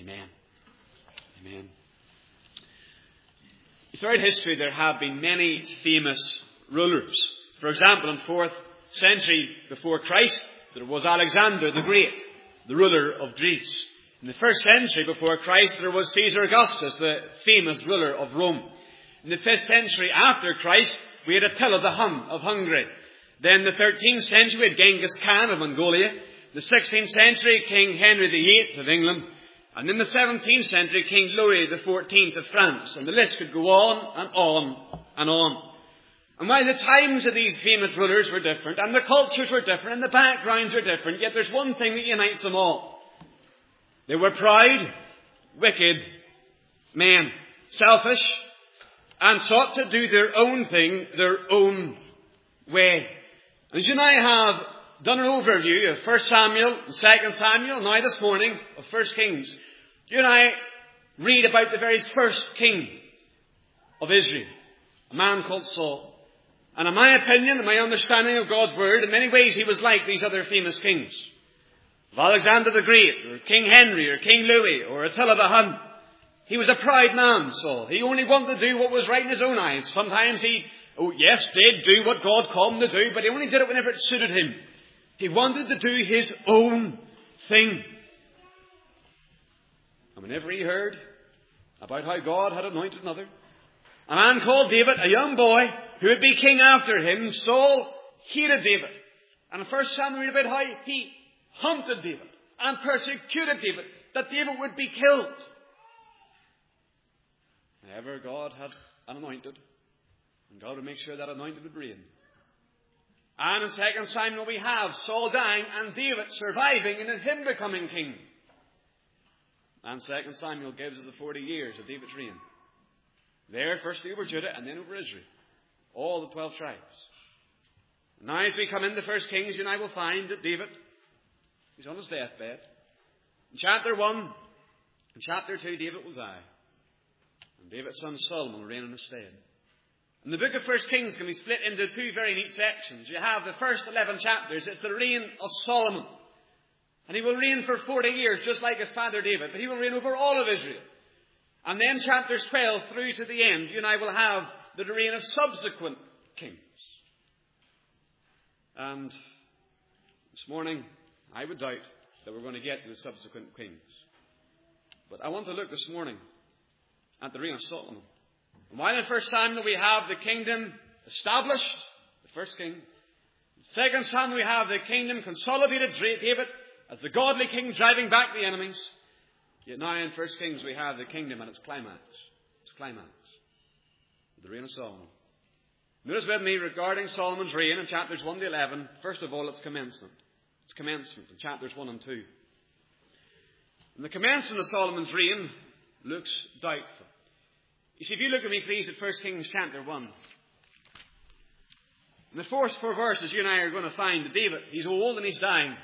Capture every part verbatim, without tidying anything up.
Amen. Amen. Throughout history there have been many famous rulers. For example, in the fourth century before Christ, there was Alexander the Great, the ruler of Greece. In the first century before Christ, there was Caesar Augustus, the famous ruler of Rome. In the fifth century after Christ, we had Attila the Hun of Hungary. Then in the thirteenth century, we had Genghis Khan of Mongolia. The sixteenth century, King Henry the Eighth of England. And in the seventeenth century, King Louis the Fourteenth of France. And the list could go on and on and on. And while the times of these famous rulers were different, and the cultures were different, and the backgrounds were different, yet there's one thing that unites them all. They were proud, wicked men, selfish, and sought to do their own thing their own way. As you and I have done an overview of First Samuel and Second Samuel, now this morning of First Kings, you and I read about the very first king of Israel, a man called Saul. And in my opinion, in my understanding of God's Word, in many ways he was like these other famous kings. Of Alexander the Great, or King Henry, or King Louis, or Attila the Hun. He was a proud man, Saul. He only wanted to do what was right in his own eyes. Sometimes he, oh yes, did do what God called him to do, but he only did it whenever it suited him. He wanted to do his own thing. And whenever he heard about how God had anointed another, a man called David, a young boy, who would be king after him, Saul hated David. And in First Samuel we read about how he hunted David and persecuted David, that David would be killed. However, God had an anointed, and God would make sure that anointed would reign. And in Second Samuel we have Saul dying and David surviving and him becoming king. And Second Samuel gives us the forty years of David's reign. There, firstly over Judah and then over Israel. All the twelve tribes. Now as we come into First Kings, you and I will find that David, he's on his deathbed. In chapter one and chapter two, David will die. And David's son Solomon will reign in his stead. And the book of First Kings can be split into two very neat sections. You have the first eleven chapters. It's the reign of Solomon. And he will reign for forty years, just like his father David. But he will reign over all of Israel. And then chapters twelve through to the end, you and I will have the reign of subsequent kings. And this morning, I would doubt that we're going to get to the subsequent kings. But I want to look this morning at the reign of Solomon. And while in First Samuel we have the kingdom established, the first king. In Second Samuel we have the kingdom consolidated, David as the godly king driving back the enemies. Yet now in First Kings we have the kingdom at its climax. Its climax. The reign of Solomon. Notice with me regarding Solomon's reign in chapters one to eleven. First of all, its commencement. Its commencement in chapters one and two. And the commencement of Solomon's reign looks doubtful. You see, if you look at me please at First Kings chapter one. In the first four verses you and I are going to find that David, he's old and he's dying.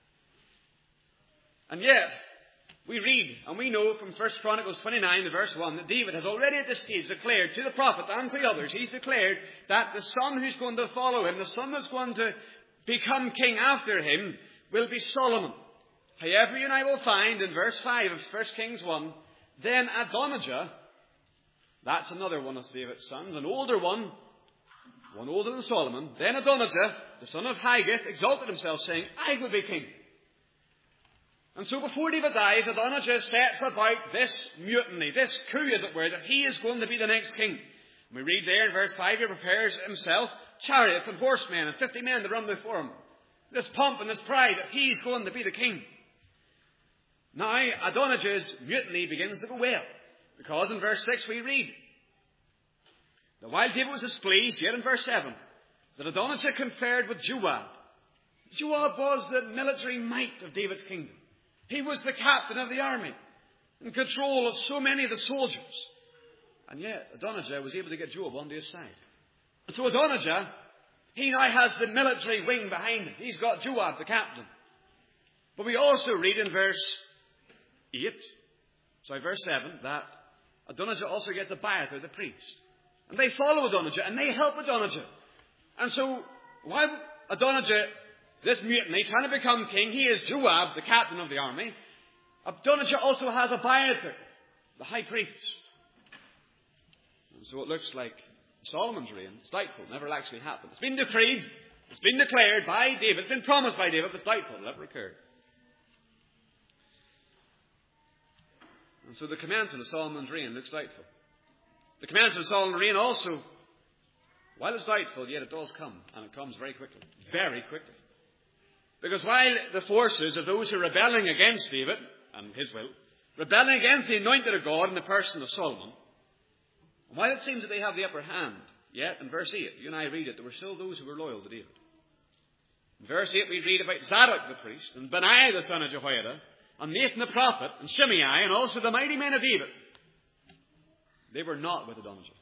And yet, we read, and we know from First Chronicles twenty-nine, verse one, that David has already at this stage declared to the prophets and to others, he's declared that the son who's going to follow him, the son that's going to become king after him, will be Solomon. However, you and I will find in verse five of First Kings one, then Adonijah, that's another one of David's sons, an older one, one older than Solomon, then Adonijah, the son of Haggith, exalted himself, saying, I will be king. And so before David dies, Adonijah sets about this mutiny, this coup, as it were, that he is going to be the next king. And we read there in verse five, he prepares himself chariots and horsemen and fifty men to run before him. This pomp and this pride that he's going to be the king. Now, Adonijah's mutiny begins to go well. Because in verse six we read that while David was displeased, yet in verse seven, that Adonijah conferred with Joab. Joab was the military might of David's kingdom. He was the captain of the army, in control of so many of the soldiers. And yet, Adonijah was able to get Joab onto his side. And so Adonijah, he now has the military wing behind him. He's got Joab, the captain. But we also read in verse eight, sorry, verse seven, that Adonijah also gets Abiathar, the priest. And they follow Adonijah, and they help Adonijah. And so, while Adonijah, this mutiny, trying to become king, he is Joab, the captain of the army. Adonijah also has Abiathar, the high priest. And so it looks like Solomon's reign is doubtful. Never will actually happen. It's been decreed. It's been declared by David. It's been promised by David, but it's doubtful. It'll never occur. And so the commencement of Solomon's reign looks doubtful. The commencement of Solomon's reign also, while it's doubtful, yet it does come. And it comes very quickly. Very quickly. Because while the forces of those who are rebelling against David and his will, rebelling against the anointed of God in the person of Solomon, and while it seems that they have the upper hand, yet in verse eight, you and I read it, there were still those who were loyal to David. In verse eight we read about Zadok the priest, and Benaiah the son of Jehoiada, and Nathan the prophet, and Shimei, and also the mighty men of David. They were not with Adonijah.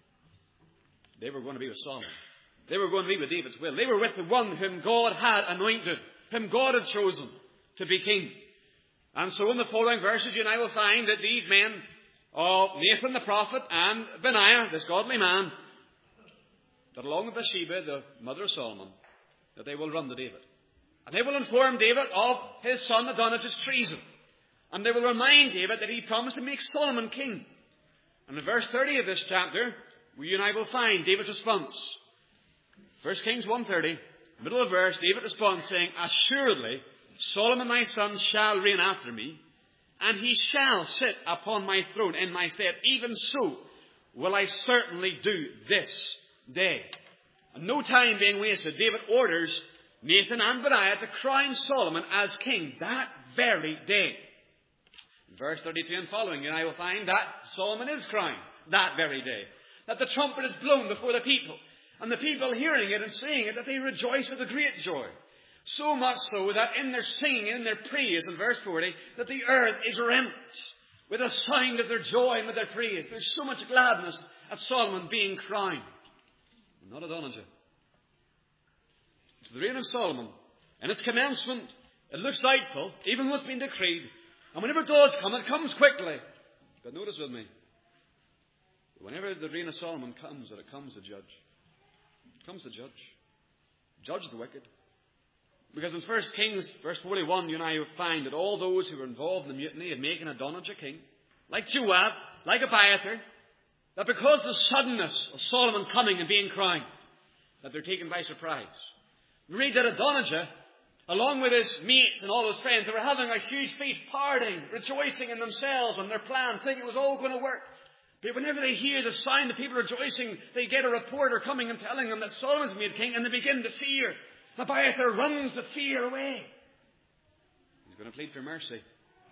They were going to be with Solomon. They were going to be with David's will. They were with the one whom God had anointed, whom God had chosen to be king. And so in the following verses, you and I will find that these men, of Nathan the prophet and Benaiah, this godly man, that along with Bathsheba, the mother of Solomon, that they will run to David. And they will inform David of his son Adonijah's treason. And they will remind David that he promised to make Solomon king. And in verse thirty of this chapter, you and I will find David's response. First Kings one thirty, middle of verse, David responds saying, Assuredly, Solomon thy son shall reign after me, and he shall sit upon my throne in my stead. Even so will I certainly do this day. And no time being wasted, David orders Nathan and Benaiah to crown Solomon as king that very day. In verse thirty-two and following, and I will find that Solomon is crowned that very day. That the trumpet is blown before the people. And the people hearing it and seeing it, that they rejoice with a great joy. So much so that in their singing, in their praise, in verse forty, that the earth is rent with a sound of their joy and with their praise. There's so much gladness at Solomon being crowned. Not Adonijah. So the reign of Solomon, in its commencement, it looks doubtful, even what's been decreed. And whenever it does come, it comes quickly. But notice with me, whenever the reign of Solomon comes, that it comes to judge. It comes to judge. Judge the wicked. Because in First Kings, verse forty-one, you and I will find that all those who were involved in the mutiny of making Adonijah king, like Joab, like Abiathar, that because of the suddenness of Solomon coming and being crowned, that they're taken by surprise. We read that Adonijah, along with his mates and all his friends, they were having a huge feast, partying, rejoicing in themselves and their plan, thinking it was all going to work. But whenever they hear the sound, the people rejoicing, they get a reporter coming and telling them that Solomon's made king, and they begin to fear. Abiathar runs the fear away. He's going to plead for mercy.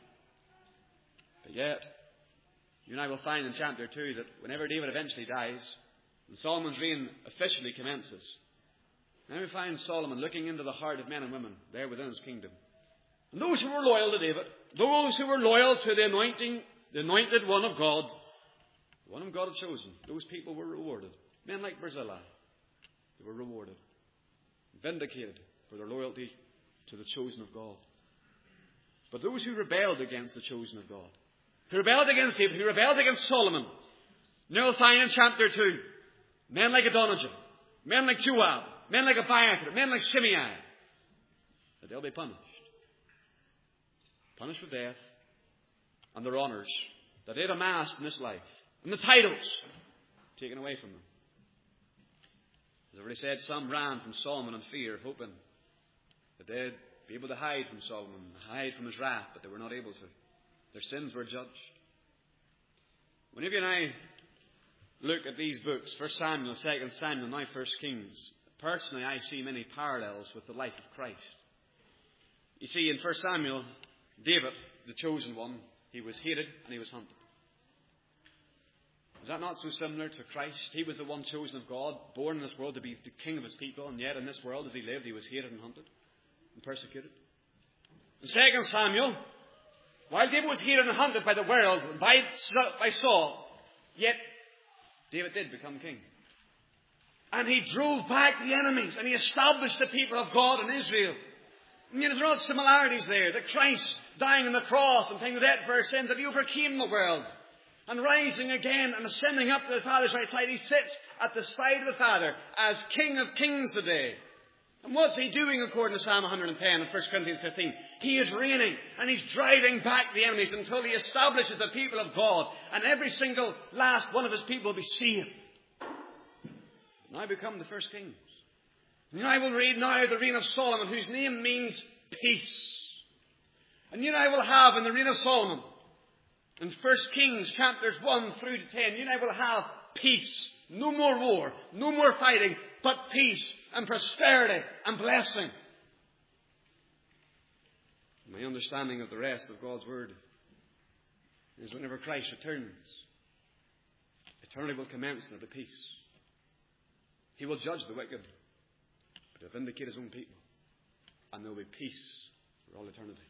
But yet, you and I will find in chapter two that whenever David eventually dies, and Solomon's reign officially commences, then we find Solomon looking into the heart of men and women there within his kingdom. And those who were loyal to David, those who were loyal to the anointing, the anointed one of God, the one whom God had chosen, those people were rewarded. Men like Barzillai, they were rewarded, vindicated for their loyalty to the chosen of God. But those who rebelled against the chosen of God, who rebelled against David, who rebelled against Solomon, you'll find in chapter two, men like Adonijah, men like Joab, men like Abiathar, men like Shimei, that they'll be punished. Punished with death, and their honours that they'd amassed in this life, and the titles taken away from them. As I've already said, some ran from Solomon in fear, hoping that they'd be able to hide from Solomon, hide from his wrath, but they were not able to. Their sins were judged. Whenever you and I look at these books, First Samuel, Second Samuel, now First Kings, personally I see many parallels with the life of Christ. You see, in First Samuel, David, the chosen one, he was hated and he was hunted. Is that not so similar to Christ? He was the one chosen of God, born in this world to be the king of his people, and yet in this world as he lived, he was hated and hunted and persecuted. In Second Samuel, while David was hated and hunted by the world, by, by Saul, yet David did become king. And he drove back the enemies, and he established the people of God in Israel. And you know, there are similarities there, that Christ dying on the cross and things of that verse in, that he overcame the world. And rising again and ascending up to the Father's right side, he sits at the side of the Father as King of Kings today. And what's he doing according to Psalm one hundred ten and First Corinthians fifteen? He is reigning and he's driving back the enemies until he establishes the people of God, and every single last one of his people will be saved. Now become the first kings. And I will read now the reign of Solomon, whose name means peace. And you and I will have in the reign of Solomon, in First Kings chapters one through to ten, you and I will have peace. No more war, no more fighting, but peace and prosperity and blessing. My understanding of the rest of God's Word is whenever Christ returns, eternity will commence and there will be peace. He will judge the wicked, but he'll vindicate his own people, and there will be peace for all eternity.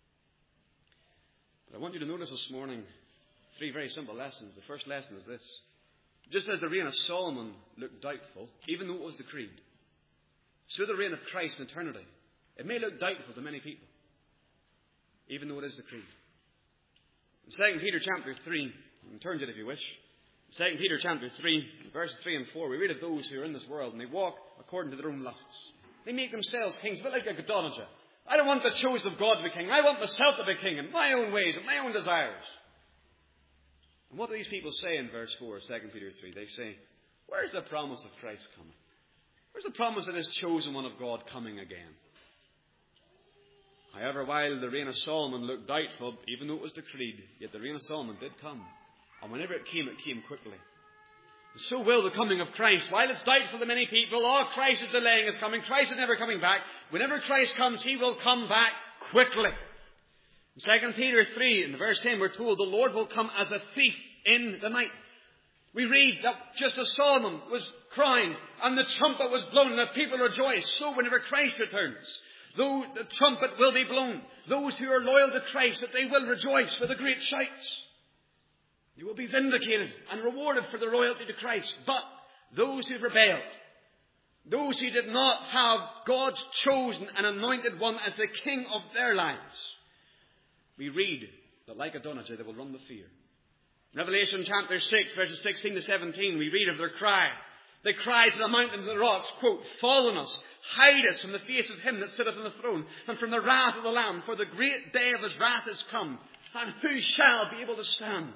But I want you to notice this morning three very simple lessons. The first lesson is this. Just as the reign of Solomon looked doubtful, even though it was decreed, so the reign of Christ in eternity, it may look doubtful to many people, even though it is decreed. In Second Peter chapter three, you can turn to it if you wish. Second Peter chapter three, verses three and four, we read of those who are in this world and they walk according to their own lusts. They make themselves kings, a bit like Adonijah. I don't want the chosen of God to be king. I want myself to be king in my own ways and my own desires. And what do these people say in verse four of Second Peter three? They say, where's the promise of Christ coming? Where's the promise of this chosen one of God coming again? However, while the reign of Solomon looked doubtful, even though it was decreed, yet the reign of Solomon did come. And whenever it came, it came quickly. And so will the coming of Christ. While it's doubtful to many people, oh, Christ is delaying his coming. Christ is never coming back. Whenever Christ comes, he will come back quickly. In Second Peter three, in verse ten, we're told the Lord will come as a thief in the night. We read that just as Solomon was crying and the trumpet was blown and the people rejoiced, so whenever Christ returns, though the trumpet will be blown, those who are loyal to Christ, that they will rejoice with a great shout. You will be vindicated and rewarded for their loyalty to Christ. But those who rebelled, those who did not have God's chosen and anointed one as the king of their lives, we read that like Adonijah they will run with fear. In Revelation chapter six, verses sixteen to seventeen, we read of their cry. They cried to the mountains and the rocks, quote, fall on us, hide us from the face of him that sitteth on the throne, and from the wrath of the Lamb, for the great day of his wrath is come, and who shall be able to stand?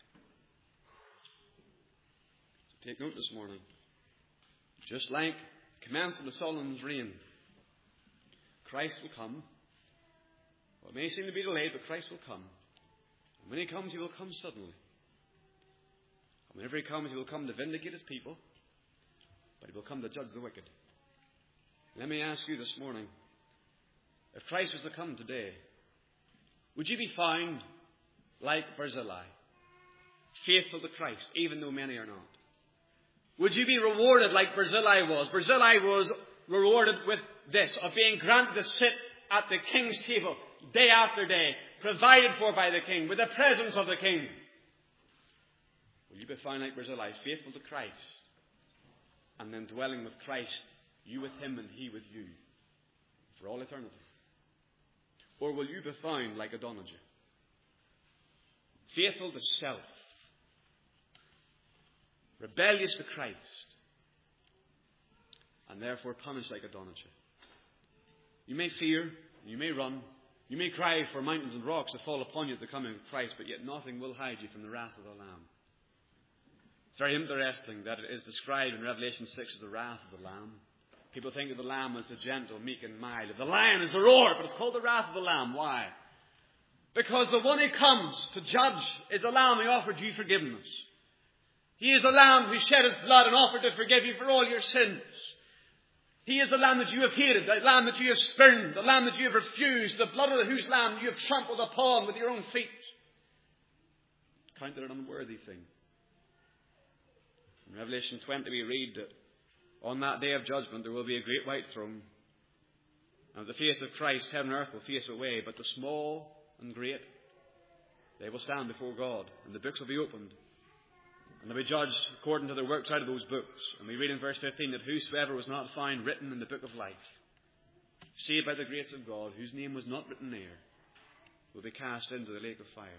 Take note this morning. Just like commencement of Solomon's reign, Christ will come. Well, it may seem to be delayed, but Christ will come. And when he comes, he will come suddenly. And whenever he comes, he will come to vindicate his people, but he will come to judge the wicked. Let me ask you this morning, if Christ was to come today, would you be found like Barzillai, faithful to Christ, even though many are not? Would you be rewarded like Barzillai was? Barzillai was rewarded with this, of being granted to sit at the king's table day after day, provided for by the king, with the presence of the king. Will you be found like Barzillai, faithful to Christ, and then dwelling with Christ, you with him and he with you, for all eternity? Or will you be found like Adonijah, faithful to self, rebellious to Christ, and therefore punished like Adonijah? You may fear, you may run, you may cry for mountains and rocks to fall upon you at the coming of Christ, but yet nothing will hide you from the wrath of the Lamb. It's very interesting that it is described in Revelation six as the wrath of the Lamb. People think of the Lamb as the gentle, meek and mild. The lion is the roar, but it's called the wrath of the Lamb. Why? Because the one who comes to judge is a Lamb who offered you forgiveness. He is a Lamb who shed his blood and offered to forgive you for all your sins. He is the Lamb that you have hated, the Lamb that you have spurned, the Lamb that you have refused, the blood of whose Lamb you have trampled upon with your own feet. Counted an unworthy thing. In Revelation twenty we read that on that day of judgment there will be a great white throne. And at the face of Christ, heaven and earth will face away, but the small and great, they will stand before God, and the books will be opened. And they'll be judged according to their works out of those books. And we read in verse fifteen that whosoever was not found written in the book of life, saved by the grace of God, whose name was not written there, will be cast into the lake of fire.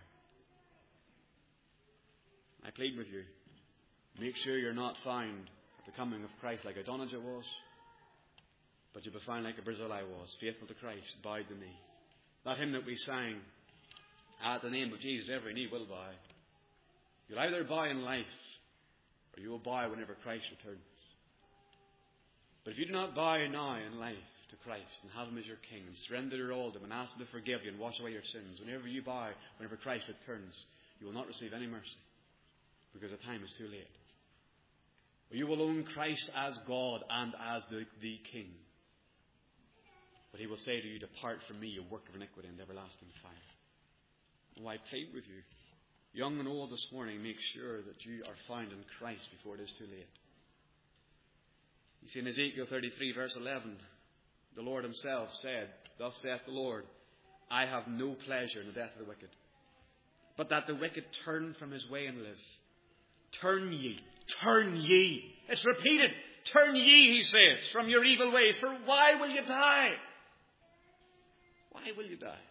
I plead with you, make sure you're not found at the coming of Christ like Adonijah was. But you'll be found like a Barzillai was, faithful to Christ, bowed the knee. That hymn that we sang, at the name of Jesus every knee will bow. You'll either bow in life, or you will bow whenever Christ returns. But if you do not bow now in life to Christ and have Him as your King and surrender your all to Him and ask Him to forgive you and wash away your sins, whenever you bow, whenever Christ returns, you will not receive any mercy because the time is too late. Or you will own Christ as God and as the, the King. But He will say to you, depart from me, you work of iniquity and everlasting fire. Oh, I plead with you, young and old this morning, make sure that you are found in Christ before it is too late. You see, in Ezekiel thirty-three, verse eleven, the Lord Himself said, thus saith the Lord, I have no pleasure in the death of the wicked, but that the wicked turn from his way and live. Turn ye, turn ye. It's repeated. Turn ye, He says, from your evil ways. For why will you die? Why will you die?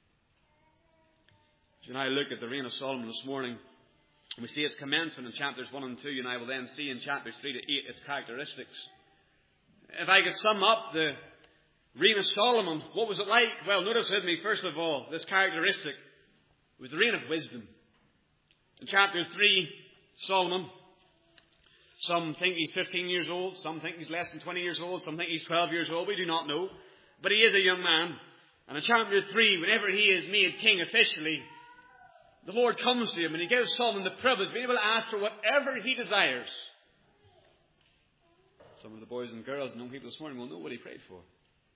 As you and I look at the reign of Solomon this morning, we see its commencement in chapters one and two, and I will then see in chapters three to eight its characteristics. If I could sum up the reign of Solomon, what was it like? Well, notice with me, first of all, this characteristic was the reign of wisdom. In chapter three, Solomon, some think he's fifteen years old, some think he's less than twenty years old, some think he's twelve years old, we do not know. But he is a young man. And in chapter three, whenever he is made king officially, the Lord comes to him and He gives Solomon the privilege of being able to ask for whatever he desires. Some of the boys and girls and young people this morning will know what he prayed for.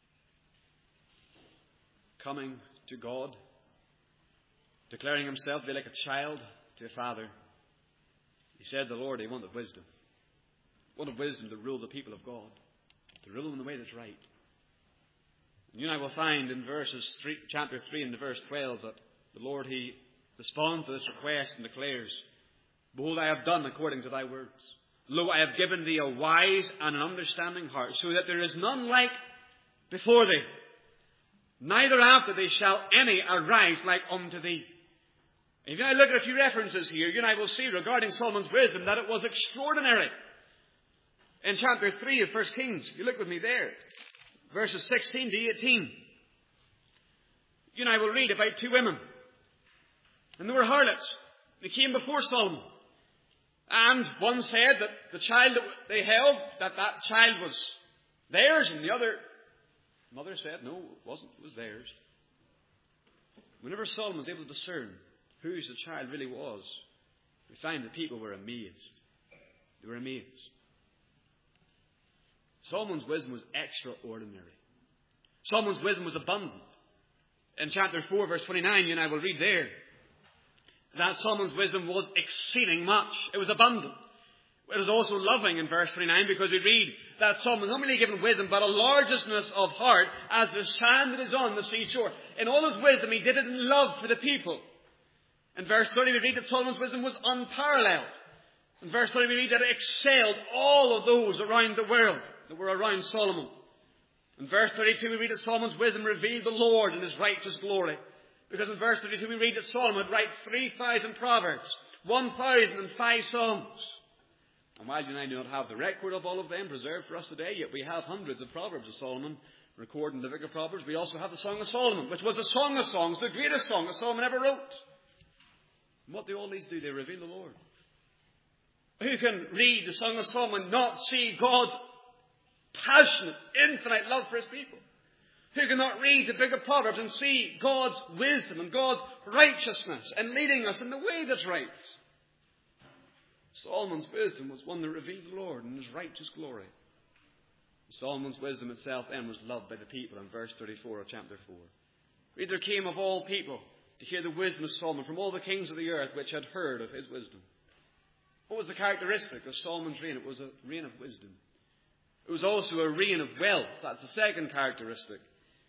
Coming to God, declaring himself to be like a child to a father. He said to the Lord he wanted wisdom. He wanted wisdom to rule the people of God, to rule them in the way that's right. And you and I will find in verses three, chapter three and verse twelve that the Lord, He responds to this request and declares, behold, I have done according to thy words. Lo, I have given thee a wise and an understanding heart, so that there is none like before thee. Neither after thee shall any arise like unto thee. If I look at a few references here, you and I will see regarding Solomon's wisdom that it was extraordinary. In chapter three of First Kings, you look with me there, verses sixteen to eighteen. You and I will read about two women. And they were harlots. They came before Solomon. And one said that the child that they held, that that child was theirs, and the other mother said, no, it wasn't, it was theirs. Whenever Solomon was able to discern whose the child really was, we find the people were amazed. They were amazed. Solomon's wisdom was extraordinary. Solomon's wisdom was abundant. In chapter four, verse twenty-nine, you and I will read there that Solomon's wisdom was exceeding much. It was abundant. It was also loving in verse twenty-nine, because we read that Solomon not only given wisdom, but a largeness of heart as the sand that is on the seashore. In all his wisdom, he did it in love for the people. In verse thirty, we read that Solomon's wisdom was unparalleled. In verse thirty, we read that it excelled all of those around the world that were around Solomon. In verse thirty-two, we read that Solomon's wisdom revealed the Lord in His righteous glory. Because in verse thirty-two, we read that Solomon would write three thousand proverbs, one thousand five songs. And while you and I do not have the record of all of them preserved for us today, yet we have hundreds of proverbs of Solomon recorded in the Book of Proverbs. We also have the Song of Solomon, which was the Song of Songs, the greatest song that Solomon ever wrote. And what do all these do? They reveal the Lord. Who can read the Song of Solomon and not see God's passionate, infinite love for His people? Who cannot read the Book of Proverbs and see God's wisdom and God's righteousness and leading us in the way that's right? Solomon's wisdom was one that revealed the Lord in His righteous glory. Solomon's wisdom itself then was loved by the people in verse thirty-four of chapter four. Read, there came of all people to hear the wisdom of Solomon from all the kings of the earth which had heard of his wisdom. What was the characteristic of Solomon's reign? It was a reign of wisdom. It was also a reign of wealth. That's the second characteristic.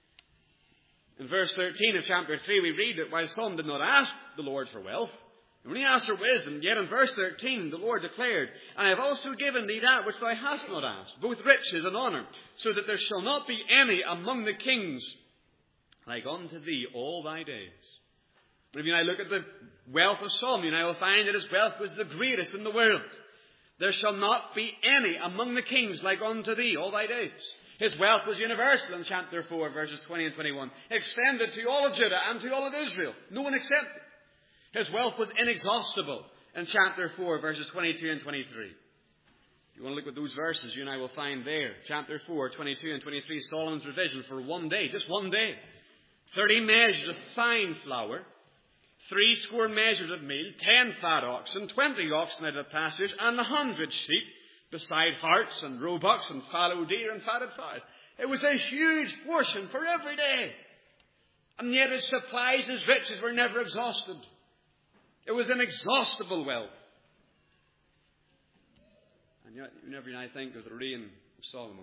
In verse thirteen of chapter three, we read that while Solomon did not ask the Lord for wealth, and when he asked for wisdom, yet in verse thirteen, the Lord declared, and I have also given thee that which thou hast not asked, both riches and honour, so that there shall not be any among the kings like unto thee all thy days. But if you now look at the wealth of Solomon, you now will find that his wealth was the greatest in the world. There shall not be any among the kings like unto thee all thy days. His wealth was universal in chapter four, verses twenty and twenty-one. Extended to all of Judah and to all of Israel. No one excepted. His wealth was inexhaustible in chapter four, verses twenty-two and twenty-three. If you want to look at those verses, you and I will find there. Chapter four, twenty-two and twenty-three, Solomon's provision for one day, just one day. Thirty measures of fine flour, three score measures of meal, ten fat oxen, twenty oxen out of the pastures, and a hundred sheep, beside harts and roebucks and fallow deer and fatted fowl. It was a huge portion for every day. And yet his supplies, his riches were never exhausted. It was inexhaustible wealth. And yet, whenever I think of the reign of Solomon,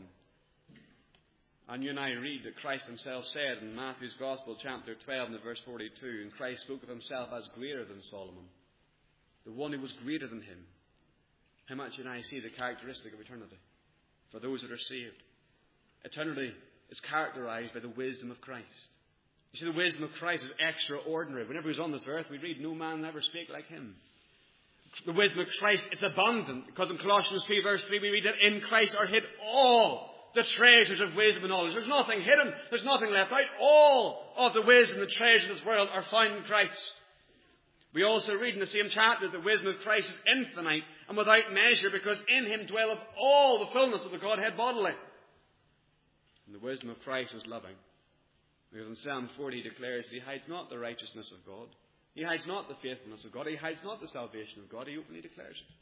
and you and I read that Christ himself said in Matthew's Gospel, chapter twelve, and verse forty-two, and Christ spoke of himself as greater than Solomon, the one who was greater than him. How much you and I see the characteristic of eternity for those that are saved. Eternity is characterized by the wisdom of Christ. You see, the wisdom of Christ is extraordinary. Whenever he was on this earth, we read, no man ever spake like him. The wisdom of Christ is abundant, because in Colossians three, verse three, we read that in Christ are hid all the treasures of wisdom and knowledge. There's nothing hidden. There's nothing left out. All of the wisdom and treasures of this world are found in Christ. We also read in the same chapter that the wisdom of Christ is infinite and without measure, because in him dwelleth all the fullness of the Godhead bodily. And the wisdom of Christ is loving, because in Psalm forty he declares that he hides not the righteousness of God. He hides not the faithfulness of God. He hides not the salvation of God. He openly declares it.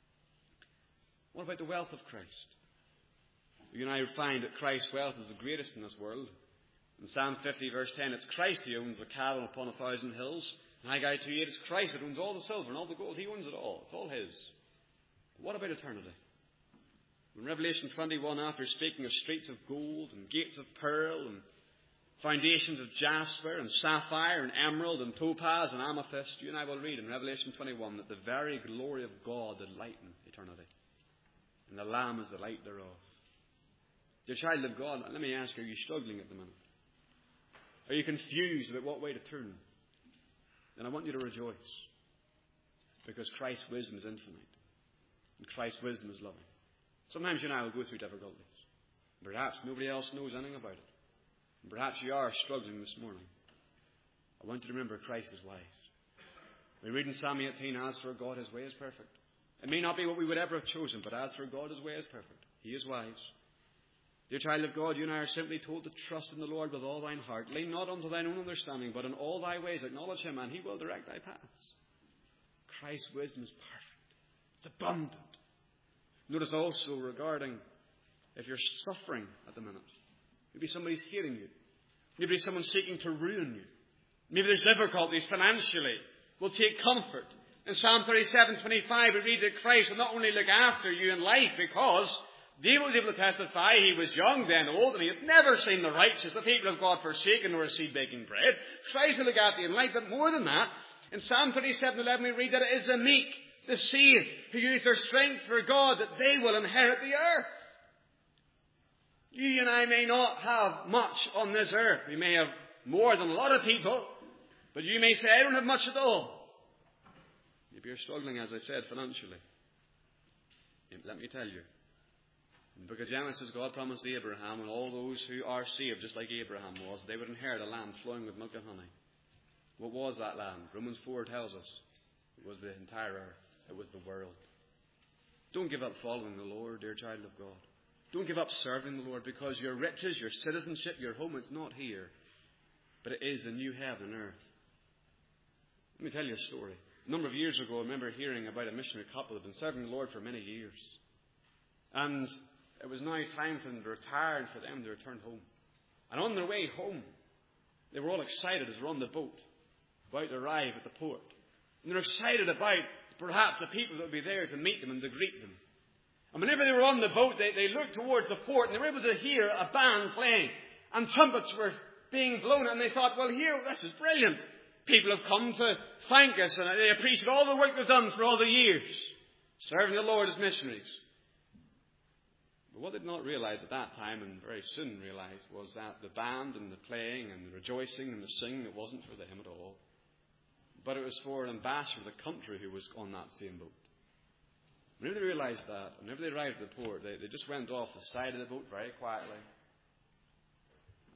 What about the wealth of Christ? You and I find that Christ's wealth is the greatest in this world. In Psalm fifty, verse ten, it's Christ who owns the cattle upon a thousand hills. In Haggai two eight, it's Christ that owns all the silver and all the gold. He owns it all. It's all his. But what about eternity? In Revelation twenty-one, after speaking of streets of gold and gates of pearl and foundations of jasper and sapphire and emerald and topaz and amethyst, you and I will read in Revelation twenty-one that the very glory of God did lighten eternity, and the Lamb is the light thereof. Dear child of God, let me ask you, are you struggling at the minute? Are you confused about what way to turn? Then I want you to rejoice, because Christ's wisdom is infinite, and Christ's wisdom is loving. Sometimes you and I will go through difficulties. Perhaps nobody else knows anything about it. And perhaps you are struggling this morning. I want you to remember Christ is wise. We read in Psalm eighteen, as for God, his way is perfect. It may not be what we would ever have chosen, but as for God, his way is perfect. He is wise. Dear child of God, you and I are simply told to trust in the Lord with all thine heart. Lean not unto thine own understanding, but in all thy ways acknowledge him, and he will direct thy paths. Christ's wisdom is perfect. It's abundant. Notice also regarding if you're suffering at the minute. Maybe somebody's hating you. Maybe someone's seeking to ruin you. Maybe there's difficulties financially. We'll take comfort. In Psalm thirty-seven twenty-five, we read that Christ will not only look after you in life, because David was able to testify he was young then old, and he had never seen the righteous, the people of God, forsaken nor a seed baking bread. Christ will look after you in life, but more than that, in Psalm thirty-seven eleven we read that it is the meek, the saved, who use their strength for God, that they will inherit the earth. You and I may not have much on this earth. We may have more than a lot of people, but you may say, I don't have much at all. If you're struggling, as I said, financially, let me tell you, in the book of Genesis, God promised Abraham and all those who are saved, just like Abraham was, they would inherit a land flowing with milk and honey. What was that land? Romans four tells us it was the entire earth. It was the world. Don't give up following the Lord, dear child of God. Don't give up serving the Lord, because your riches, your citizenship, your home, it's not here, but it is the new heaven and earth. Let me tell you a story. A number of years ago, I remember hearing about a missionary couple who had been serving the Lord for many years. And it was now time for them to retire and for them to return home. And on their way home, they were all excited as they were on the boat, about to arrive at the port. And they were excited about perhaps the people that would be there to meet them and to greet them. And whenever they were on the boat, they, they looked towards the port and they were able to hear a band playing. And trumpets were being blown. And they thought, well, here, this is brilliant. People have come to thank us, and they appreciate all the work they've done for all the years, serving the Lord as missionaries. But what they did not realize at that time, and very soon realized, was that the band and the playing and the rejoicing and the singing, it wasn't for them at all. But it was for an ambassador of the country who was on that same boat. Whenever they realized that, whenever they arrived at the port, they, they just went off the side of the boat very quietly,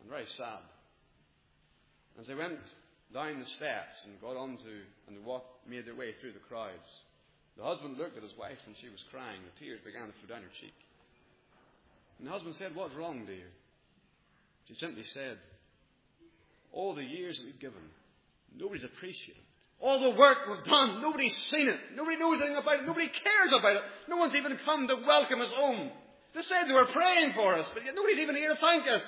and very sad. As they went down the steps and got onto and walked, made their way through the crowds, the husband looked at his wife and she was crying. The tears began to flow down her cheek. And the husband said, "What's wrong, dear?" She simply said, "All the years that we've given, nobody's appreciated. All the work we've done, nobody's seen it. Nobody knows anything about it. Nobody cares about it. No one's even come to welcome us home. They said they were praying for us, but yet nobody's even here to thank us."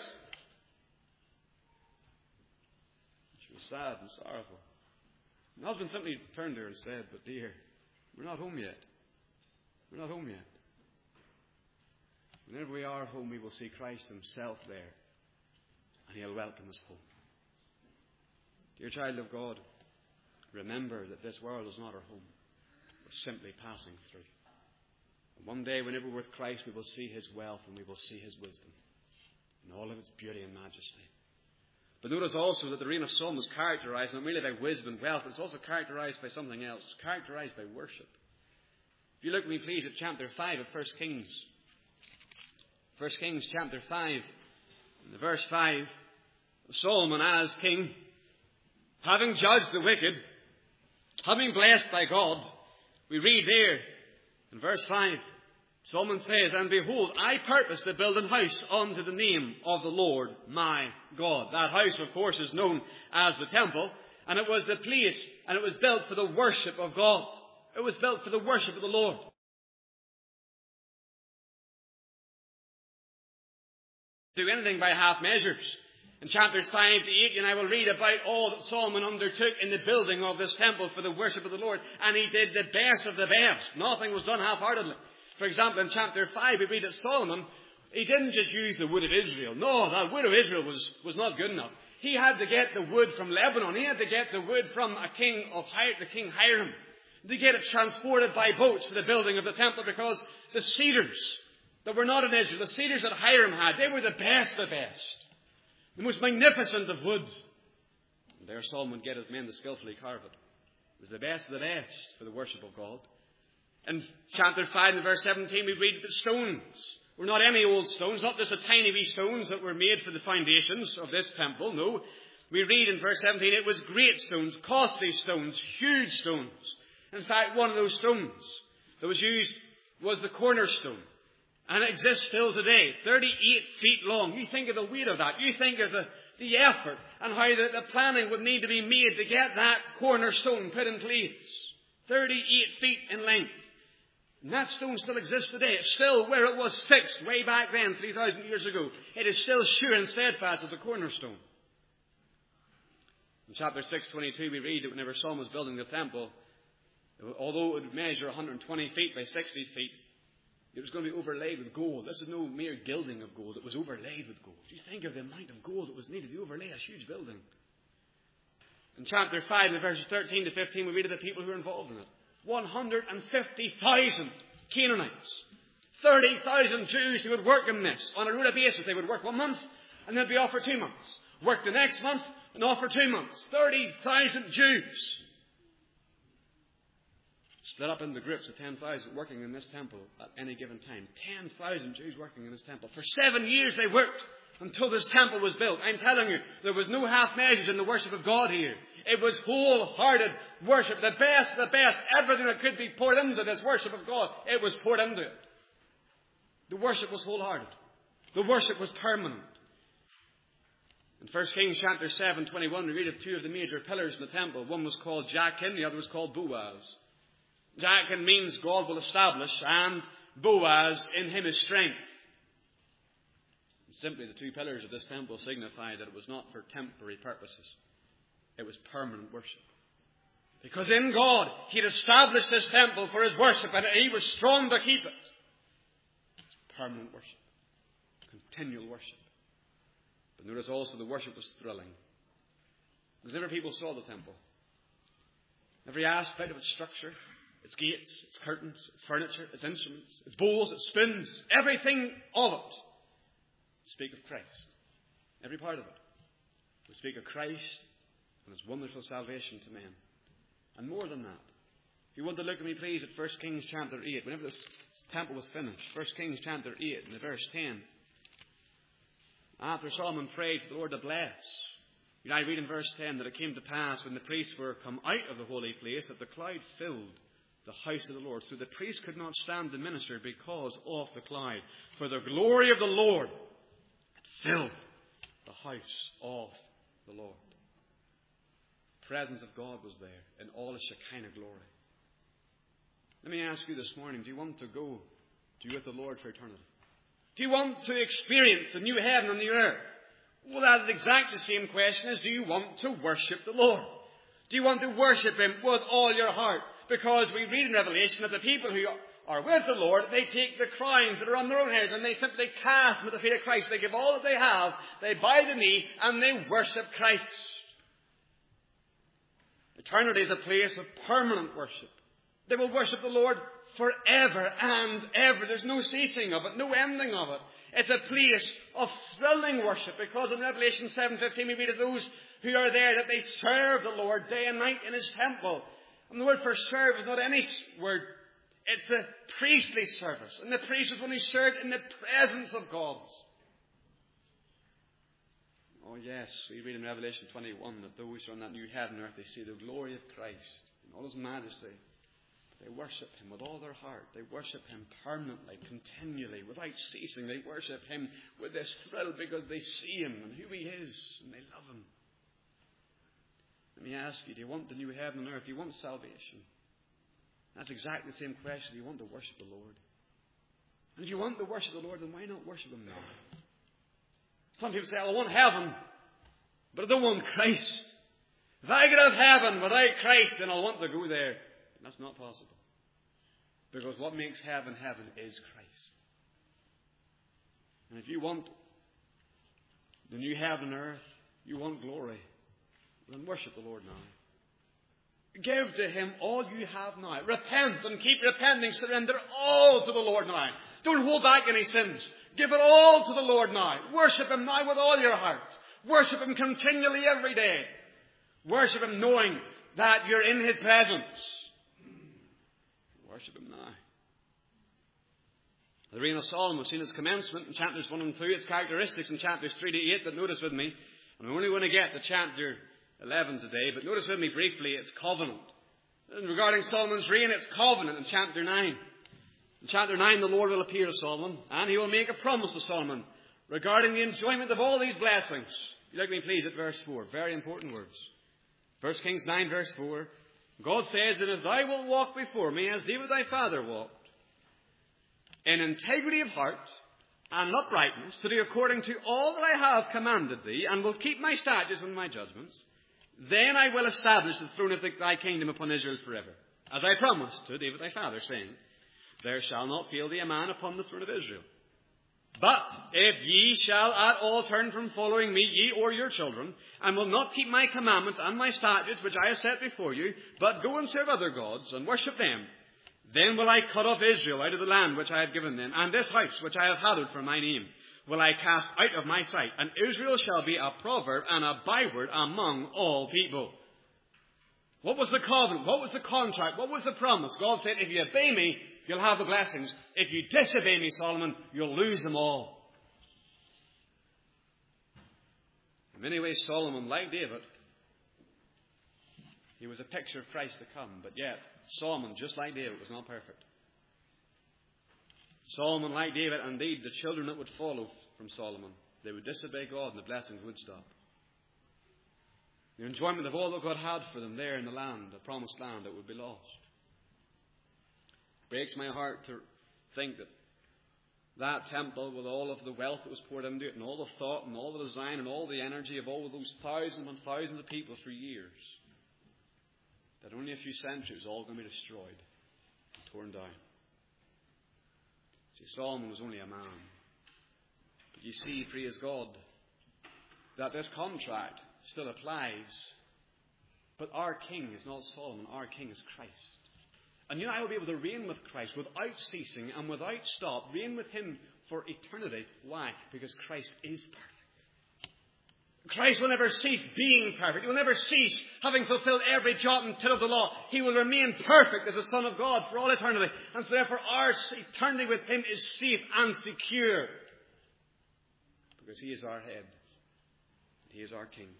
She was sad and sorrowful. And the husband simply turned to her and said, "But dear, we're not home yet. We're not home yet. Whenever we are home, we will see Christ himself there, and he'll welcome us home." Dear child of God, remember that this world is not our home. We're simply passing through. And one day, whenever we're with Christ, we will see his wealth and we will see his wisdom in all of its beauty and majesty. But notice also that the reign of Solomon was characterized not merely by wisdom and wealth, but it's also characterized by something else. It's characterized by worship. If you look with me, please, at chapter five of First Kings. First Kings chapter five, in verse five, Solomon as king, having judged the wicked, having blessed by God, we read there in verse five, Solomon says, "And behold, I purpose to build an house unto the name of the Lord my God." That house, of course, is known as the temple, and it was the place, and it was built for the worship of God. It was built for the worship of the Lord. Do anything by half measures. In chapters five to eight, and I will read about all that Solomon undertook in the building of this temple for the worship of the Lord. And he did the best of the best. Nothing was done half-heartedly. For example, in chapter five, we read that Solomon, he didn't just use the wood of Israel. No, that wood of Israel was, was not good enough. He had to get the wood from Lebanon. He had to get the wood from a king of Hi- the king Hiram. To get it transported by boats for the building of the temple, because the cedars that were not in Israel, the cedars that Hiram had, they were the best of the best. The most magnificent of wood. And there Solomon would get his men to skillfully carve it. It was the best of the best for the worship of God. In chapter five and verse seventeen, we read that stones were not any old stones, not just the tiny wee stones that were made for the foundations of this temple. No. We read in verse seventeen, it was great stones, costly stones, huge stones. In fact, one of those stones that was used was the cornerstone. And it exists still today, thirty-eight feet long. You think of the weight of that. You think of the, the effort and how the, the planning would need to be made to get that cornerstone put in place. thirty-eight feet in length. And that stone still exists today. It's still where it was fixed way back then, three thousand years ago. It is still sure and steadfast as a cornerstone. In chapter six twenty-two, we read that whenever Solomon was building the temple, although it would measure one hundred twenty feet by sixty feet, it was going to be overlaid with gold. This is no mere gilding of gold. It was overlaid with gold. You think of the amount of gold that was needed to overlay a huge building. In chapter five, in verses thirteen to fifteen, we read of the people who were involved in it. one hundred fifty thousand Canaanites. thirty thousand Jews who would work in this. On a rota basis, they would work one month and then be off for two months. Work the next month and off for two months. thirty thousand Jews. Split up into groups of ten thousand working in this temple at any given time. ten thousand Jews working in this temple. For seven years they worked until this temple was built. I'm telling you, there was no half measures in the worship of God here. It was wholehearted worship. The best of the best. Everything that could be poured into this worship of God, it was poured into it. The worship was wholehearted. The worship was permanent. In First Kings chapter seven, twenty-one, we read of two of the major pillars in the temple. One was called Jachin, the other was called Boaz. Jachin means God will establish, and Boaz, in him is strength. And simply, the two pillars of this temple signify that it was not for temporary purposes. It was permanent worship. Because in God, He had established this temple for His worship, and He was strong to keep it. It's permanent worship. Continual worship. But notice also the worship was thrilling. Because whenever people saw the temple, every aspect of its structure, its gates, its curtains, its furniture, its instruments, its bowls, its spoons, everything of it speak of Christ. Every part of it. We speak of Christ and His wonderful salvation to men. And more than that, if you want to look at me, please, at First Kings chapter eight. Whenever this temple was finished, First Kings chapter eight, in the verse ten, After Solomon prayed for the Lord to bless, you know, I read in verse ten that it came to pass when the priests were come out of the holy place that the cloud filled the house of the Lord. So the priests could not stand to minister because of the cloud. For the glory of the Lord filled the house of the Lord. The presence of God was there in all His Shekinah glory. Let me ask you this morning, do you want to go to be with the Lord for eternity? Do you want to experience the new heaven and the earth? Well, that's exactly the same question as do you want to worship the Lord? Do you want to worship Him with all your heart? Because we read in Revelation that the people who are with the Lord, they take the crowns that are on their own heads and they simply cast them at the feet of Christ. They give all that they have, they bow the knee, and they worship Christ. Eternity is a place of permanent worship. They will worship the Lord forever and ever. There's no ceasing of it, no ending of it. It's a place of thrilling worship, because in Revelation seven fifteen we read of those who are there that they serve the Lord day and night in His temple. And the word for serve is not any word. It's a priestly service. And the priest was only served in the presence of God. Oh yes, we read in Revelation twenty-one that those who are on that new heaven and earth, they see the glory of Christ in all His majesty. They worship Him with all their heart. They worship Him permanently, continually, without ceasing. They worship Him with this thrill because they see Him and who He is, and they love Him. Let me ask you, do you want the new heaven and earth? Do you want salvation? That's exactly the same question. Do you want to worship the Lord? And if you want to worship the Lord, then why not worship Him now? Some people say, I want heaven, but I don't want Christ. If I could have heaven without Christ, then I'll want to go there. That's not possible. Because what makes heaven heaven is Christ. And if you want the new heaven and earth, you want glory, then worship the Lord now. Give to Him all you have now. Repent and keep repenting. Surrender all to the Lord now. Don't hold back any sins. Give it all to the Lord now. Worship Him now with all your heart. Worship Him continually every day. Worship Him knowing that you're in His presence. Worship Him now. The reign of Solomon was seen its commencement in chapters one and two. Its characteristics in chapters three to eight. But notice with me, and we're only going to get to chapter eleven today, but notice with me briefly its covenant. And regarding Solomon's reign, its covenant in chapter nine. In chapter nine, the Lord will appear to Solomon, and He will make a promise to Solomon regarding the enjoyment of all these blessings. You look at me please at verse four. Very important words. First Kings nine verse four. God says, and if thou wilt walk before me as David thy father walked, in integrity of heart and uprightness, to do according to all that I have commanded thee, and will keep my statutes and my judgments, then I will establish the throne of thy kingdom upon Israel forever, as I promised to David thy father, saying, there shall not fail thee a man upon the throne of Israel. But if ye shall at all turn from following me, ye or your children, and will not keep my commandments and my statutes which I have set before you, but go and serve other gods and worship them, then will I cut off Israel out of the land which I have given them, and this house which I have hallowed for my name will I cast out of my sight, and Israel shall be a proverb and a byword among all people. What was the covenant? What was the contract? What was the promise? God said, if you obey me, you'll have the blessings. If you disobey me, Solomon, you'll lose them all. In many ways, Solomon, like David, he was a picture of Christ to come. But yet, Solomon, just like David, was not perfect. Solomon, like David, indeed, the children that would follow from Solomon, they would disobey God and the blessings would stop. The enjoyment of all that God had for them there in the land, the promised land, that would be lost. It breaks my heart to think that that temple, with all of the wealth that was poured into it, and all the thought, and all the design, and all the energy of all of those thousands and thousands of people for years, that only a few centuries all going to be destroyed, torn down. See, Solomon was only a man. But you see, praise God, that this contract still applies. But our king is not Solomon. Our king is Christ. And you and I will be able to reign with Christ without ceasing and without stop. Reign with Him for eternity. Why? Because Christ is perfect. Christ will never cease being perfect. He will never cease having fulfilled every jot and tittle of the law. He will remain perfect as the Son of God for all eternity. And so therefore our eternity with Him is safe and secure. because he is our head. He is our king.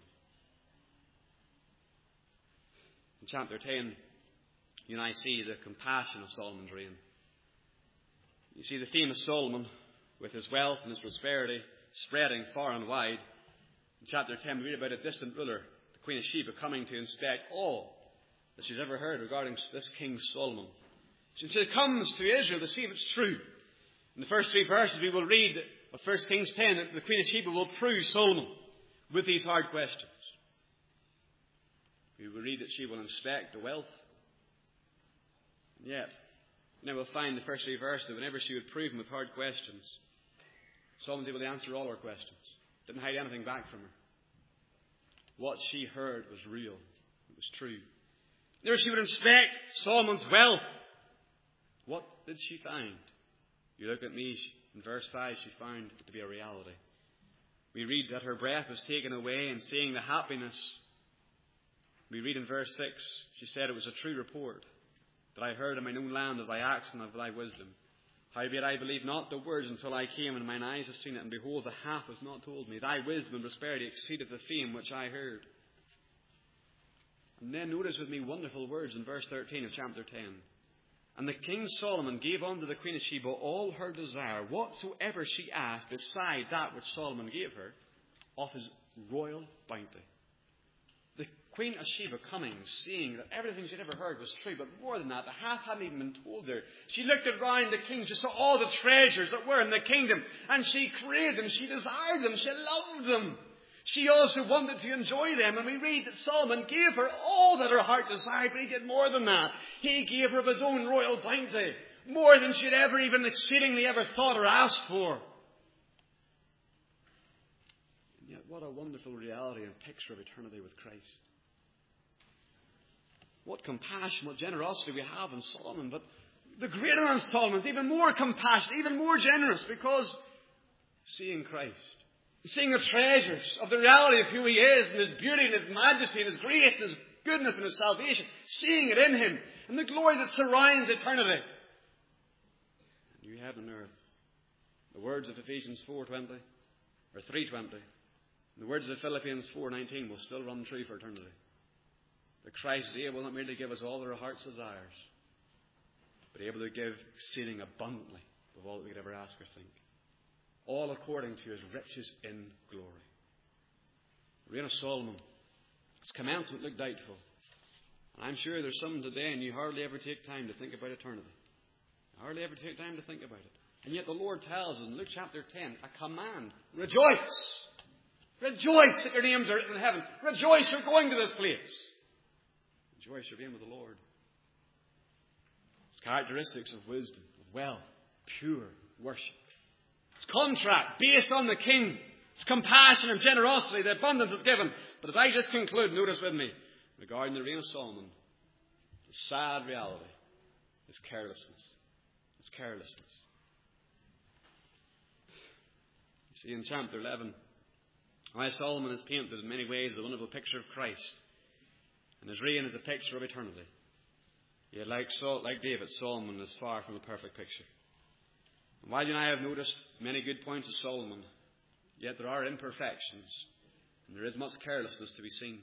In chapter ten, you and I see the compassion of Solomon's reign. You see the famous Solomon, with his wealth and his prosperity spreading far and wide. In chapter ten, we read about a distant ruler, the Queen of Sheba, coming to inspect all that she's ever heard regarding this King Solomon. She comes to Israel to see if it's true. In the first three verses, we will read of First Kings ten that the Queen of Sheba will prove Solomon with these hard questions. We will read that she will inspect the wealth. And yet, now we'll find the first three verses that whenever she would prove him with hard questions, Solomon was able to answer all her questions. Didn't hide anything back from her. What she heard was real. It was true. Whenever she would inspect Solomon's wealth, what did she find? You look at me, in verse five, she found it to be a reality. We read that her breath was taken away, and seeing the happiness. We read in verse six, she said, it was a true report that I heard in mine own land of thy acts and of thy wisdom. Howbeit I believed not the words until I came, and mine eyes have seen it, and behold, the half was not told me. Thy wisdom and prosperity exceeded the fame which I heard. And then notice with me wonderful words in verse thirteen of chapter ten. And the king Solomon gave unto the Queen of Sheba all her desire, whatsoever she asked, beside that which Solomon gave her, of his royal bounty. The Queen of Sheba coming, seeing that everything she'd ever heard was true, but more than that, the half hadn't even been told her. She looked around the king, she saw all the treasures that were in the kingdom, and she craved them, she desired them, she loved them. She also wanted to enjoy them, and we read that Solomon gave her all that her heart desired, but he did more than that. He gave her of his own royal bounty, more than she'd ever even exceedingly ever thought or asked for. And yet what a wonderful reality and picture of eternity with Christ. What compassion, what generosity we have in Solomon, but the greater one Solomon is even more compassionate, even more generous, because seeing Christ, seeing the treasures of the reality of who he is, and his beauty and his majesty and his grace and his goodness and his salvation, seeing it in him, and the glory that surrounds eternity. New heaven and earth. The words of Ephesians four twenty, or three twenty, and the words of Philippians four nineteen will still run true for eternity. That Christ is able not merely to give us all our heart's desires, but able to give exceeding abundantly of all that we could ever ask or think. All according to his riches in glory. The reign of Solomon, its commencement looked doubtful. And I'm sure there's some today, and you hardly ever take time to think about eternity. You hardly ever take time to think about it. And yet the Lord tells us in Luke chapter ten, a command. Rejoice! Rejoice that your names are written in heaven. Rejoice you're going to this place. Rejoice you're being with the Lord. It's characteristics of wisdom, of wealth, pure worship. It's contract based on the king. It's compassion and generosity. The abundance is given. But as I just conclude, notice with me, regarding the reign of Solomon, the sad reality is carelessness. It's carelessness. You see in chapter eleven, how Solomon is painted in many ways a wonderful picture of Christ. And his reign is a picture of eternity. Yet like, Saul, like David, Solomon is far from a perfect picture. And while you and I have noticed many good points of Solomon, yet there are imperfections, and there is much carelessness to be seen.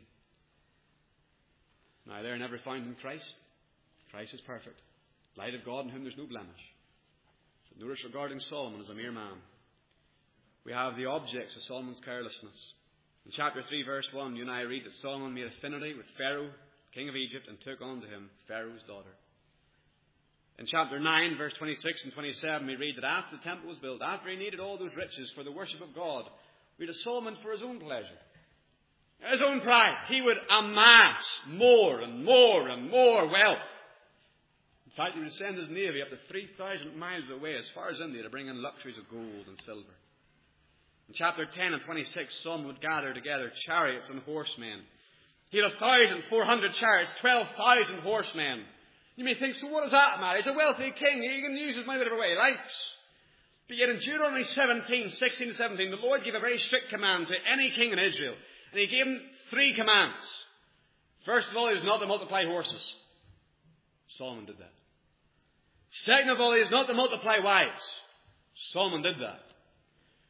Now, they are never found in Christ. Christ is perfect, light of God in whom there's no blemish. But notice regarding Solomon as a mere man, we have the objects of Solomon's carelessness. In chapter three, verse one, you and I read that Solomon made affinity with Pharaoh, king of Egypt, and took unto him Pharaoh's daughter. In chapter nine, verse twenty-six and twenty-seven, we read that after the temple was built, after he needed all those riches for the worship of God, we read of Solomon for his own pleasure, his own pride. He would amass more and more and more wealth. In fact, he would send his navy up to three thousand miles away, as far as India, to bring in luxuries of gold and silver. In chapter ten and twenty-six, Solomon would gather together chariots and horsemen. He had one thousand four hundred chariots, twelve thousand horsemen. You may think, so what does that matter? He's a wealthy king. He can use his money whatever way he likes. But yet in Deuteronomy seventeen, sixteen to seventeen, the Lord gave a very strict command to any king in Israel. And he gave him three commands. First of all, he was not to multiply horses. Solomon did that. Second of all, he was not to multiply wives. Solomon did that.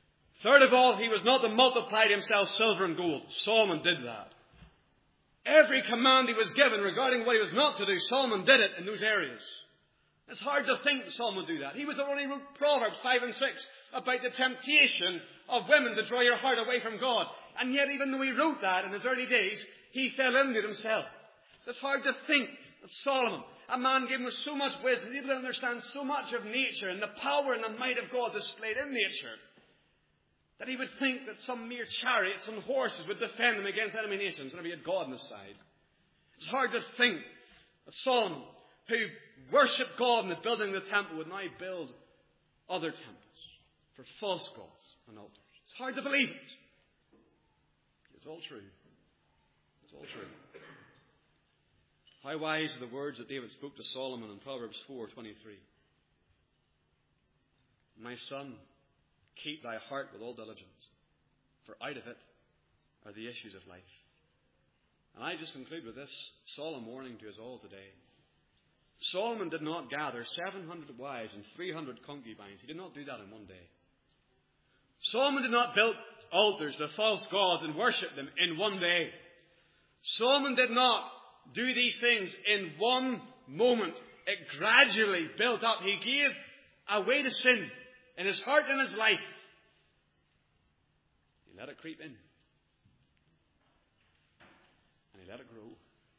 Third of all, he was not to multiply to himself silver and gold. Solomon did that. Every command he was given regarding what he was not to do, Solomon did it in those areas. It's hard to think Solomon would do that. He was the one who wrote Proverbs five and six about the temptation of women to draw your heart away from God. And yet, even though he wrote that in his early days, he fell into it himself. It's hard to think that Solomon, a man given with so much wisdom, able to understand so much of nature and the power and the might of God displayed in nature, that he would think that some mere chariots and horses would defend him against enemy nations whenever he had God on his side. It's hard to think that Solomon, who worshipped God in the building of the temple, would now build other temples for false gods and altars. It's hard to believe it. It's all true. It's all true. How wise are the words that David spoke to Solomon in Proverbs four twenty-three. My son, keep thy heart with all diligence, for out of it are the issues of life. And I just conclude with this solemn warning to us all today. Solomon did not gather seven hundred wives and three hundred concubines. He did not do that in one day. Solomon did not build altars to false gods and worship them in one day. Solomon did not do these things in one moment. It gradually built up. He gave a way to sin in his heart and his life. He let it creep in. And he let it grow.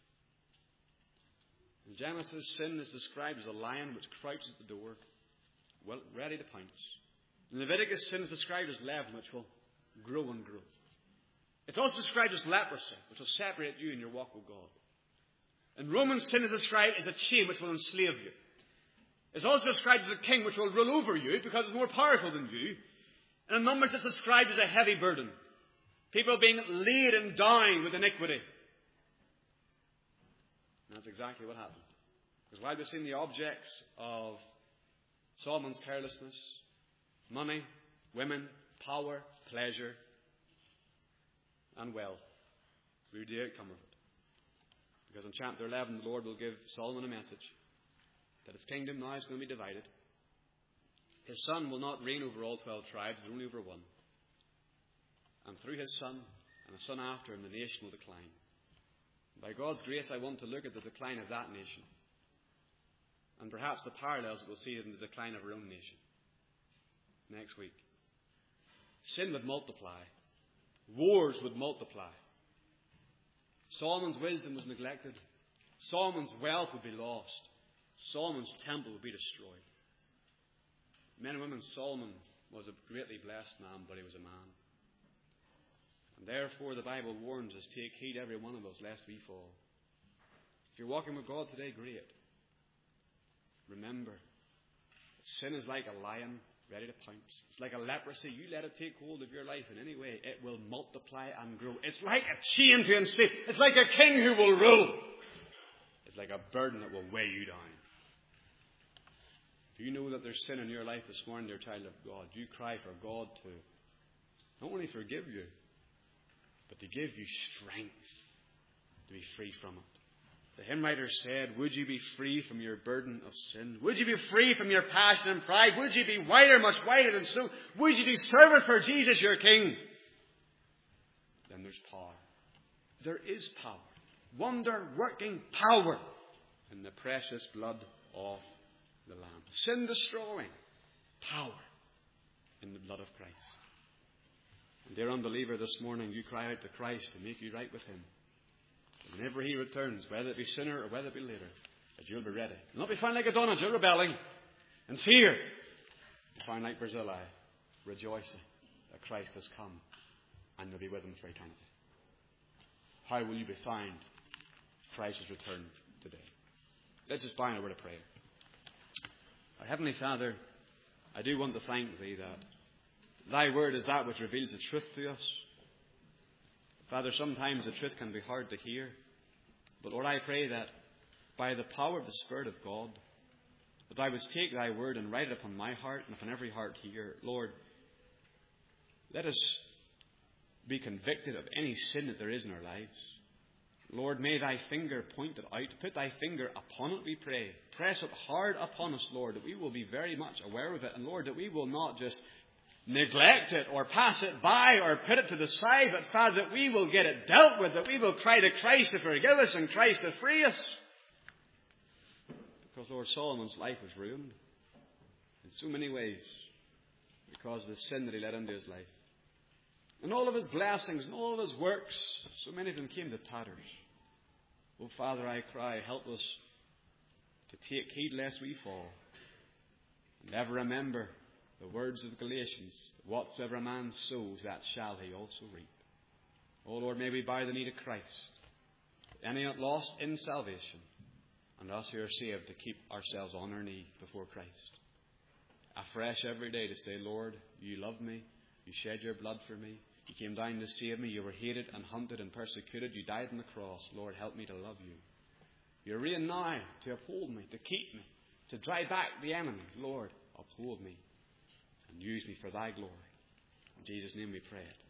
In Genesis, sin is described as a lion which crouches at the door, well, ready to pounce. In Leviticus, sin is described as leaven, which will grow and grow. It's also described as leprosy, which will separate you in your walk with God. In Romans, sin is described as a chain which will enslave you. It's also described as a king which will rule over you because it's more powerful than you. And in Numbers, it's described as a heavy burden. People being laden down with iniquity. And that's exactly what happened. Because while we've seen the objects of Solomon's carelessness, money, women, power, pleasure, and wealth, we read the outcome of it. Because in chapter eleven, the Lord will give Solomon a message that his kingdom now is going to be divided. His son will not reign over all twelve tribes, but only over one. And through his son, and a son after him, the nation will decline. By God's grace, I want to look at the decline of that nation. And perhaps the parallels that we'll see in the decline of our own nation next week. Sin would multiply. Wars would multiply. Solomon's wisdom was neglected. Solomon's wealth would be lost. Solomon's temple would be destroyed. Men and women, Solomon was a greatly blessed man, but he was a man. And therefore the Bible warns us, take heed every one of us, lest we fall. If you're walking with God today, great. Remember, sin is like a lion ready to pounce. It's like a leprosy. You let it take hold of your life in any way, it will multiply and grow. It's like a chain to enslave. It's like a king who will rule. It's like a burden that will weigh you down. If you know that there's sin in your life this morning, dear child of God, you cry for God to not only forgive you, but to give you strength to be free from it. The hymn writer said, would you be free from your burden of sin? Would you be free from your passion and pride? Would you be whiter, much whiter than snow? Would you do service for Jesus your King? Then there's power. There is power. Wonder-working power in the precious blood of the Lamb. Sin-destroying power in the blood of Christ. And dear unbeliever, this morning you cry out to Christ to make you right with Him. And whenever He returns, whether it be sooner or whether it be later, that you'll be ready. You'll not be found like Adonijah, rebelling in fear. You'll be found like Barzillai, rejoicing that Christ has come and you'll be with Him for eternity. How will you be found if Christ has returned today? Let's just bow in a word of prayer. Our Heavenly Father, I do want to thank Thee that Thy word is that which reveals the truth to us. Father, sometimes the truth can be hard to hear. But Lord, I pray that by the power of the Spirit of God, that I would take Thy word and write it upon my heart and upon every heart here. Lord, let us be convicted of any sin that there is in our lives. Lord, may Thy finger point it out. Put Thy finger upon it, we pray. Press it hard upon us, Lord, that we will be very much aware of it. And Lord, that we will not just neglect it or pass it by or put it to the side, but Father, that we will get it dealt with, that we will cry to Christ to forgive us and Christ to free us. Because, Lord, Solomon's life was ruined in so many ways because of the sin that he let into his life. And all of his blessings and all of his works, so many of them came to tatters. Oh, Father, I cry, help us to take heed lest we fall. And ever remember the words of Galatians, whatsoever a man sows, that shall he also reap. Oh, Lord, may we bow the knee to Christ. Any lost in salvation, and us who are saved, to keep ourselves on our knee before Christ. Afresh every day to say, Lord, you loved me. You shed your blood for me. You came down to save me. You were hated and hunted and persecuted. You died on the cross. Lord, help me to love you. You reign now to uphold me, to keep me, to drive back the enemy. Lord, uphold me and use me for thy glory. In Jesus' name we pray it.